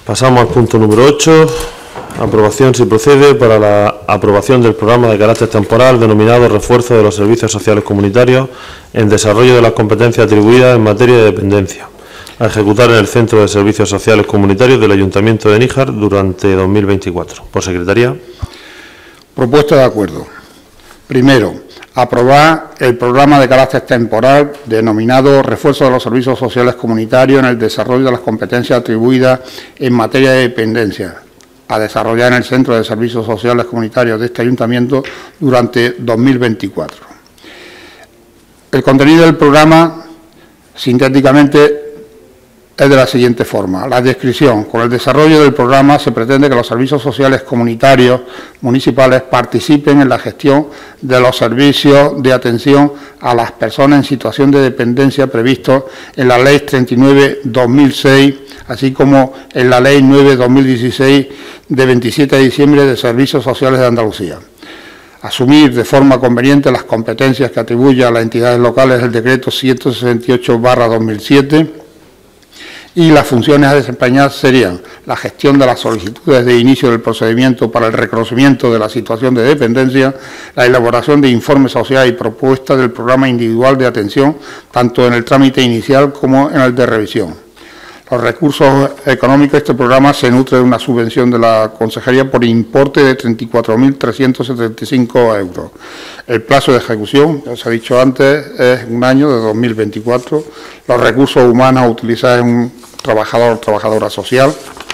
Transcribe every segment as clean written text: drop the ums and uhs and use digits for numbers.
Pasamos al punto número 8. Aprobación, si procede, para la aprobación del programa de carácter temporal denominado Refuerzo de los Servicios Sociales Comunitarios en desarrollo de las competencias atribuidas en materia de dependencia, a ejecutar en el Centro de Servicios Sociales Comunitarios del Ayuntamiento de Níjar durante 2024. Por secretaría. Propuesta de acuerdo. Primero, aprobar el programa de carácter temporal denominado Refuerzo de los Servicios Sociales Comunitarios en el desarrollo de las competencias atribuidas en materia de dependencia, a desarrollar en el Centro de Servicios Sociales Comunitarios de este Ayuntamiento durante 2024. El contenido del programa, sintéticamente, es de la siguiente forma. La descripción. Con el desarrollo del programa se pretende que los servicios sociales comunitarios municipales participen en la gestión de los servicios de atención a las personas en situación de dependencia previstos en la Ley 39/2006, así como en la Ley 9/2016 de 27 de diciembre de Servicios Sociales de Andalucía. Asumir de forma conveniente las competencias que atribuye a las entidades locales el Decreto 168/2007, y las funciones a desempeñar serían la gestión de las solicitudes de inicio del procedimiento para el reconocimiento de la situación de dependencia, la elaboración de informes sociales y propuestas del programa individual de atención, tanto en el trámite inicial como en el de revisión. Los recursos económicos de este programa se nutre de una subvención de la Consejería por importe de 34.375 euros. El plazo de ejecución, ya se ha dicho antes, es un año, de 2024. Los recursos humanos a utilizar es un trabajador o trabajadora social.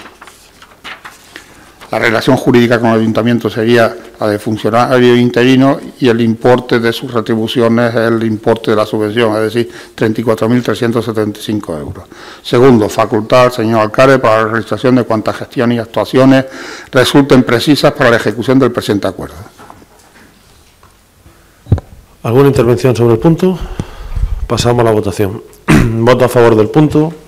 La relación jurídica con el Ayuntamiento sería la de funcionario interino y el importe de sus retribuciones es el importe de la subvención, es decir, 34.375 euros. Segundo, facultar al señor alcalde para la realización de cuantas gestiones y actuaciones resulten precisas para la ejecución del presente acuerdo. ¿Alguna intervención sobre el punto? Pasamos a la votación. ¿Voto a favor del punto?